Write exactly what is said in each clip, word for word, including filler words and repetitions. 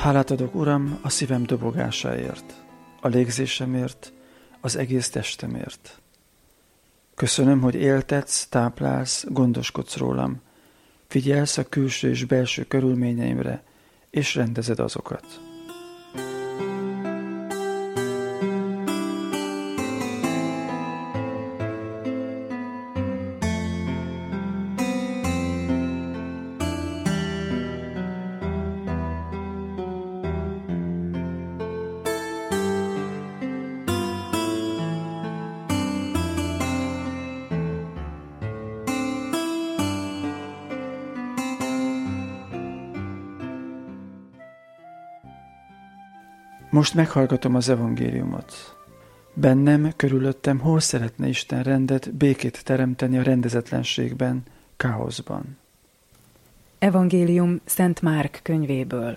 Hálát adok, Uram, a szívem dobogásáért, a légzésemért, az egész testemért. Köszönöm, hogy éltetsz, táplálsz, gondoskodsz rólam, figyelsz a külső és belső körülményeimre, és rendezed azokat. Most meghallgatom az evangéliumot. Bennem, körülöttem hol szeretne Isten rendet, békét teremteni a rendezetlenségben, káoszban. Evangélium Szent Márk könyvéből.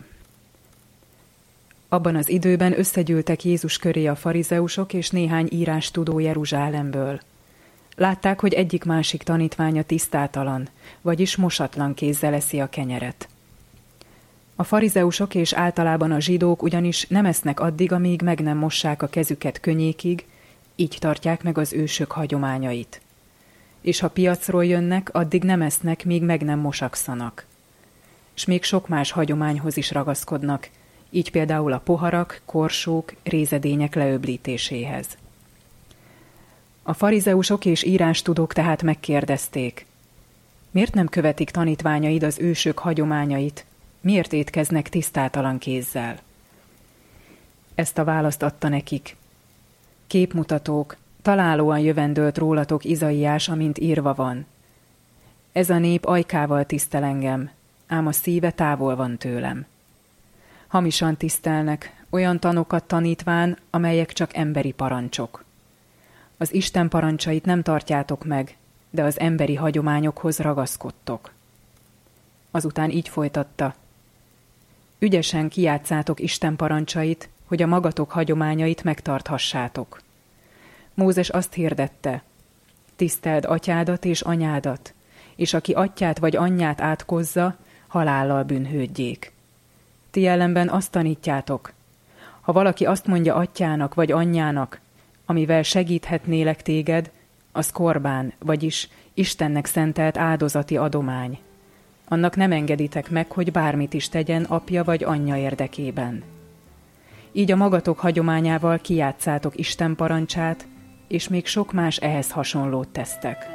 Abban az időben összegyűltek Jézus köré a farizeusok és néhány írástudó Jeruzsálemből. Látták, hogy egyik-másik tanítványa tisztátalan, vagyis mosatlan kézzel eszi a kenyeret. A farizeusok és általában a zsidók ugyanis nem esznek addig, amíg meg nem mossák a kezüket könnyékig, így tartják meg az ősök hagyományait. És ha piacról jönnek, addig nem esznek, míg meg nem mosakszanak. S még sok más hagyományhoz is ragaszkodnak, így például a poharak, korsók, rézedények leöblítéséhez. A farizeusok és írástudók tehát megkérdezték: miért nem követik tanítványaid az ősök hagyományait, miért étkeznek tisztátalan kézzel? Ezt a választ adta nekik: képmutatók, találóan jövendölt rólatok Izaiás, amint írva van. Ez a nép ajkával tisztel engem, ám a szíve távol van tőlem. Hamisan tisztelnek, olyan tanokat tanítván, amelyek csak emberi parancsok. Az Isten parancsait nem tartjátok meg, de az emberi hagyományokhoz ragaszkodtok. Azután így folytatta: ügyesen kijátszátok Isten parancsait, hogy a magatok hagyományait megtarthassátok. Mózes azt hirdette: tiszteld atyádat és anyádat, és aki atyát vagy anyját átkozza, halállal bűnhődjék. Ti ellenben azt tanítjátok: ha valaki azt mondja atyának vagy anyjának, amivel segíthetnélek téged, az korbán, vagyis Istennek szentelt áldozati adomány. Annak nem engeditek meg, hogy bármit is tegyen apja vagy anyja érdekében. Így a magatok hagyományával kijátszátok Isten parancsát, és még sok más ehhez hasonlót tesztek.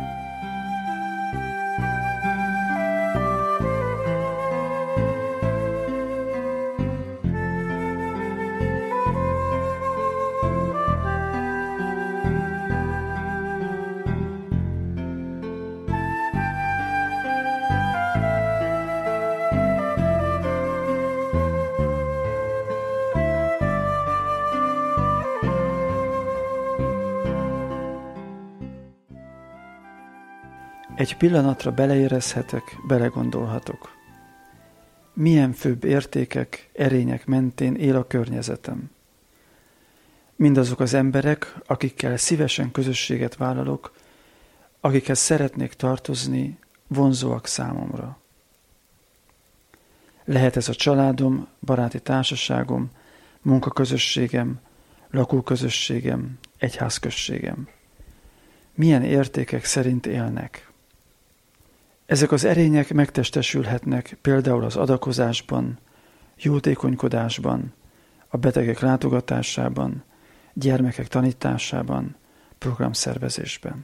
Egy pillanatra beleérezhetek, belegondolhatok. Milyen főbb értékek, erények mentén él a környezetem. Mindazok az emberek, akikkel szívesen közösséget vállalok, akikhez szeretnék tartozni, vonzóak számomra. Lehet ez a családom, baráti társaságom, munkaközösségem, lakóközösségem, egyházközségem. Milyen értékek szerint élnek? Ezek az erények megtestesülhetnek például az adakozásban, jótékonykodásban, a betegek látogatásában, gyermekek tanításában, programszervezésben.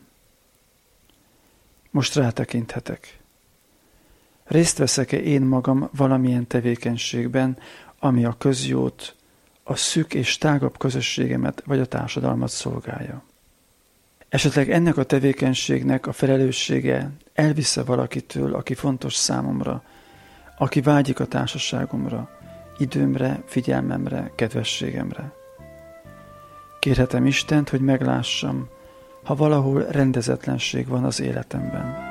Most rátekinthetek. Részt veszek-e én magam valamilyen tevékenységben, ami a közjót, a szűk és tágabb közösségemet vagy a társadalmat szolgálja? Esetleg ennek a tevékenységnek a felelőssége elvisze valakitől, aki fontos számomra, aki vágyik a társaságomra, időmre, figyelmemre, kedvességemre. Kérhetem Istent, hogy meglássam, ha valahol rendezetlenség van az életemben.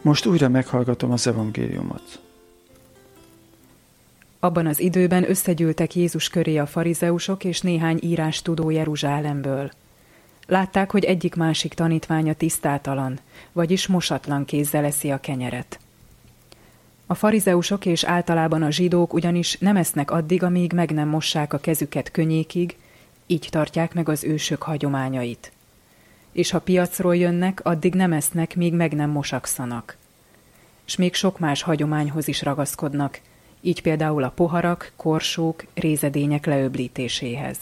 Most újra meghallgatom az evangéliumot. Abban az időben összegyűltek Jézus köré a farizeusok és néhány írástudó Jeruzsálemből. Látták, hogy egyik-másik tanítványa tisztátalan, vagyis mosatlan kézzel eszi a kenyeret. A farizeusok és általában a zsidók ugyanis nem esznek addig, amíg meg nem mossák a kezüket könnyékig, így tartják meg az ősök hagyományait. És ha piacról jönnek, addig nem esznek, míg meg nem mosakszanak. S még sok más hagyományhoz is ragaszkodnak, így például a poharak, korsók, rézedények leöblítéséhez.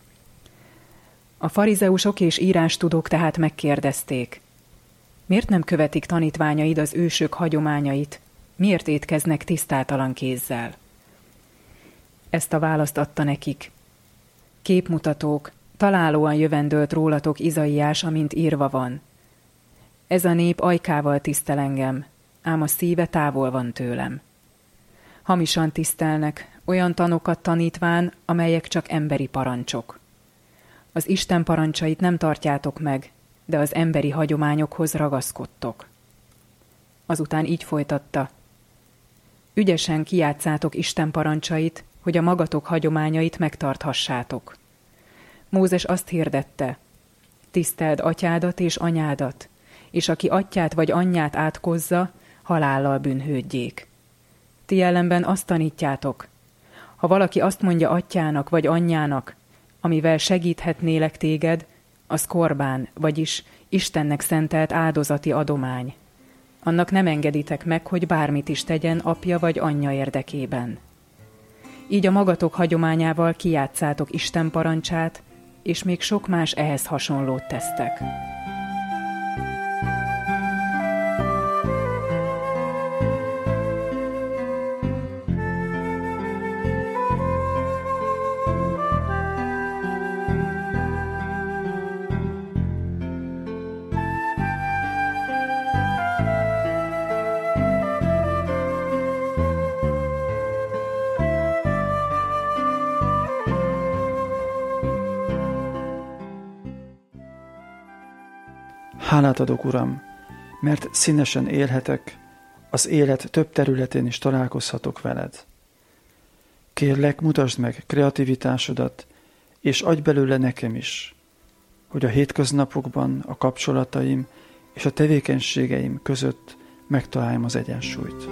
A farizeusok és írástudók tehát megkérdezték: miért nem követik tanítványaid az ősök hagyományait, miért étkeznek tisztátalan kézzel? Ezt a választ adta nekik: képmutatók, találóan jövendölt rólatok Izaiás, amint írva van. Ez a nép ajkával tisztel engem, ám a szíve távol van tőlem. Hamisan tisztelnek, olyan tanokat tanítván, amelyek csak emberi parancsok. Az Isten parancsait nem tartjátok meg, de az emberi hagyományokhoz ragaszkodtok. Azután így folytatta: ügyesen kijátszátok Isten parancsait, hogy a magatok hagyományait megtarthassátok. Mózes azt hirdette: tiszteld atyádat és anyádat, és aki atyát vagy anyját átkozza, halállal bűnhődjék. Ti ellenben azt tanítjátok: ha valaki azt mondja atyának vagy anyjának, amivel segíthetnélek téged, az korbán, vagyis Istennek szentelt áldozati adomány. Annak nem engeditek meg, hogy bármit is tegyen apja vagy anyja érdekében. Így a magatok hagyományával kijátszátok Isten parancsát, és még sok más ehhez hasonlót tesztek. Hálát adok, Uram, mert színesen élhetek, az élet több területén is találkozhatok veled. Kérlek, mutasd meg kreativitásodat, és adj belőle nekem is, hogy a hétköznapokban a kapcsolataim és a tevékenységeim között megtaláljam az egyensúlyt.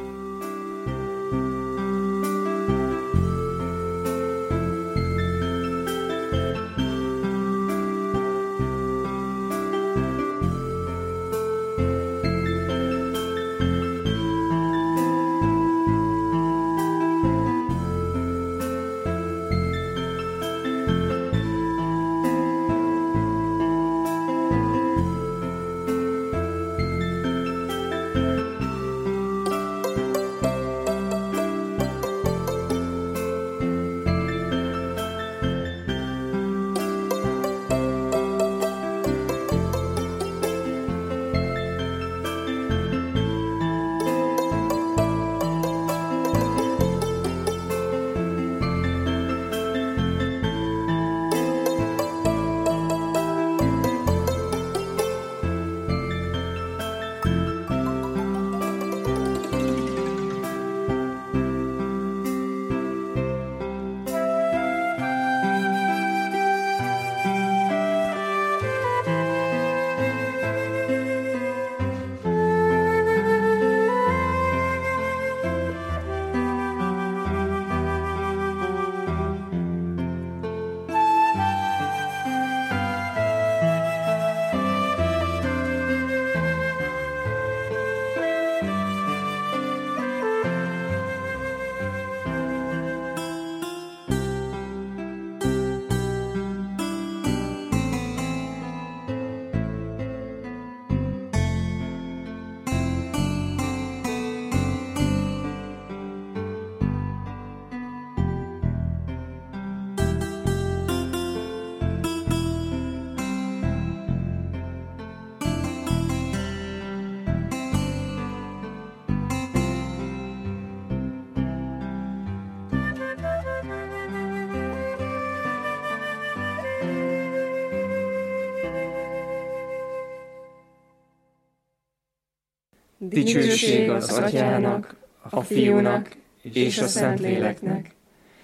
Dicsőség az Atyának, a Fiúnak és a Szentléleknek,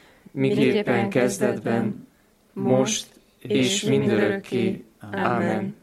miképpen kezdetben, most és mindörökké. Ámen.